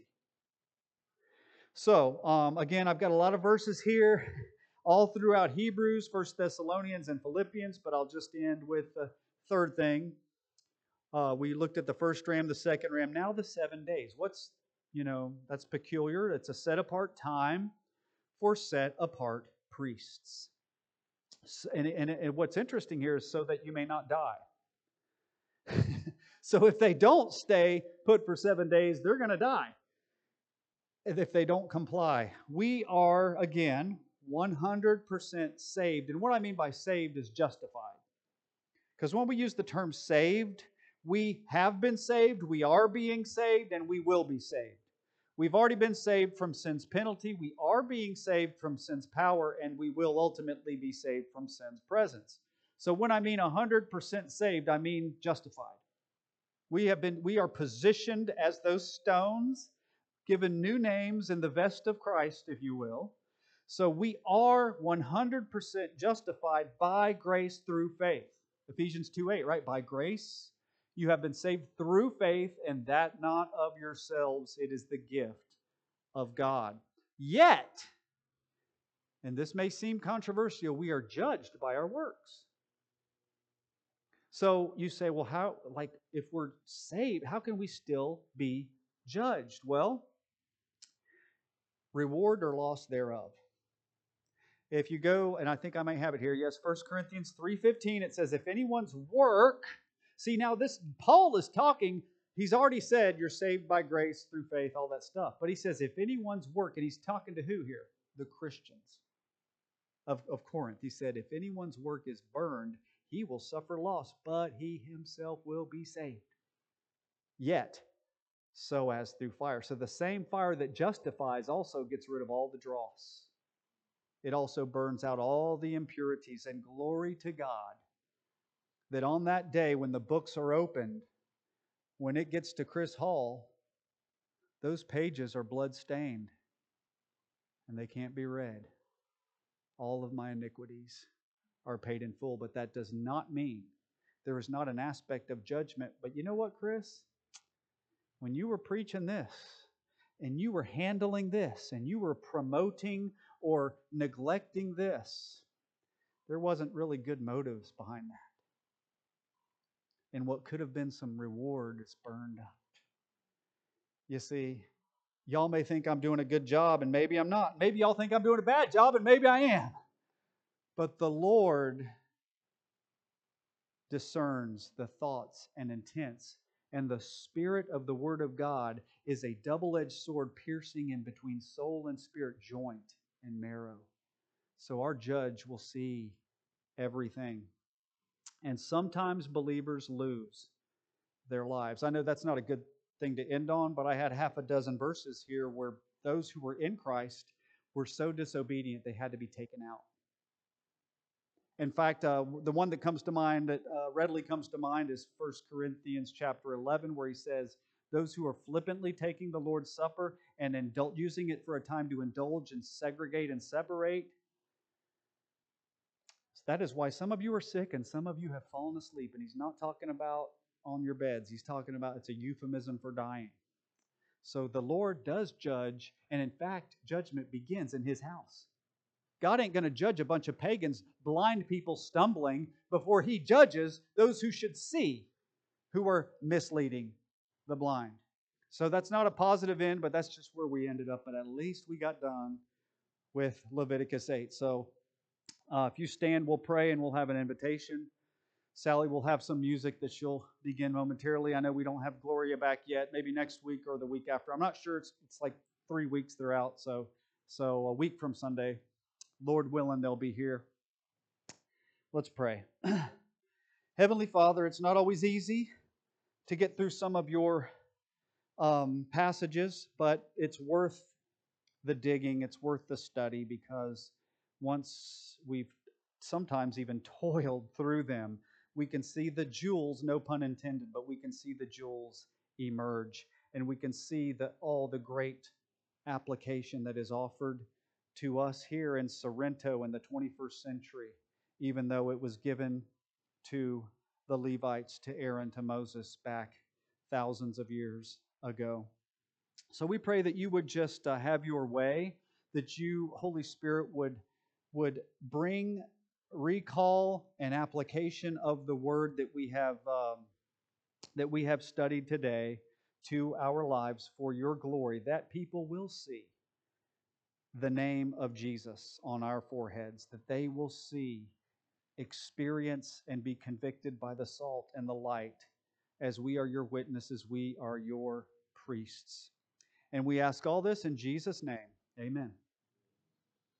So, um, again, I've got a lot of verses here, all throughout Hebrews, First Thessalonians, and Philippians, but I'll just end with the third thing. Uh, we looked at the first ram, the second ram, now the seven days. What's, you know, that's peculiar. It's a set-apart time for set-apart priests. And, and, and what's interesting here is so that you may not die. So if they don't stay put for seven days, they're going to die if they don't comply. We are, again, one hundred percent saved. And what I mean by saved is justified. Because when we use the term saved, we have been saved, we are being saved, and we will be saved. We've already been saved from sin's penalty, we are being saved from sin's power, and we will ultimately be saved from sin's presence. So when I mean one hundred percent saved, I mean justified. We have been, we are positioned as those stones, given new names in the vest of Christ, if you will. So we are one hundred percent justified by grace through faith. Ephesians two eight, right? By grace you have been saved through faith, and that not of yourselves. It is the gift of God. Yet, and this may seem controversial, we are judged by our works. So you say, well, how, like, if we're saved, how can we still be judged? Well, reward or loss thereof. If you go, and I think I may have it here, yes, First Corinthians three fifteen, it says, if anyone's work, see now this, Paul is talking, he's already said you're saved by grace through faith, all that stuff. But he says, if anyone's work, and he's talking to who here? The Christians of, of Corinth. He said, if anyone's work is burned, he will suffer loss, but he himself will be saved. Yet, so as through fire. So the same fire that justifies also gets rid of all the dross. It also burns out all the impurities. And glory to God that on that day when the books are opened, when it gets to Chris Hall, those pages are blood-stained and they can't be read. All of my iniquities are paid in full, but that does not mean there is not an aspect of judgment. But you know what, Chris? When you were preaching this, and you were handling this, and you were promoting or neglecting this, there wasn't really good motives behind that. And what could have been some reward is burned up. You see, y'all may think I'm doing a good job, and maybe I'm not. Maybe y'all think I'm doing a bad job, and maybe I am. But the Lord discerns the thoughts and intents. And the Spirit of the Word of God is a double-edged sword piercing in between soul and spirit, joint and marrow. So our judge will see everything. And sometimes believers lose their lives. I know that's not a good thing to end on, but I had half a dozen verses here where those who were in Christ were so disobedient they had to be taken out. In fact, uh, the one that comes to mind, that uh, readily comes to mind, is First Corinthians chapter eleven, where he says, those who are flippantly taking the Lord's Supper and indul- using it for a time to indulge and segregate and separate, that is why some of you are sick and some of you have fallen asleep. And he's not talking about on your beds. He's talking about it's a euphemism for dying. So the Lord does judge, and in fact, judgment begins in His house. God ain't going to judge a bunch of pagans, blind people stumbling, before He judges those who should see, who are misleading the blind. So that's not a positive end, but that's just where we ended up. But at least we got done with Leviticus eight. So uh, if you stand, we'll pray and we'll have an invitation. Sally will have some music that she'll begin momentarily. I know we don't have Gloria back yet. Maybe next week or the week after. I'm not sure. It's it's like three weeks they're out. So so a week from Sunday, Lord willing, they'll be here. Let's pray. Heavenly Father, it's not always easy to get through some of your um, passages, but it's worth the digging. It's worth the study, because once we've sometimes even toiled through them, we can see the jewels, no pun intended, but we can see the jewels emerge, and we can see that all the great application that is offered to us here in Sorrento in the twenty-first century, even though it was given to the Levites, to Aaron, to Moses back thousands of years ago. So we pray that you would just uh, have your way, that you, Holy Spirit, would, would bring recall and application of the word that we have um, that we have studied today to our lives for your glory, that people will see the name of Jesus on our foreheads, that they will see, experience, and be convicted by the salt and the light, as we are your witnesses, we are your priests. And we ask all this in Jesus' name. Amen.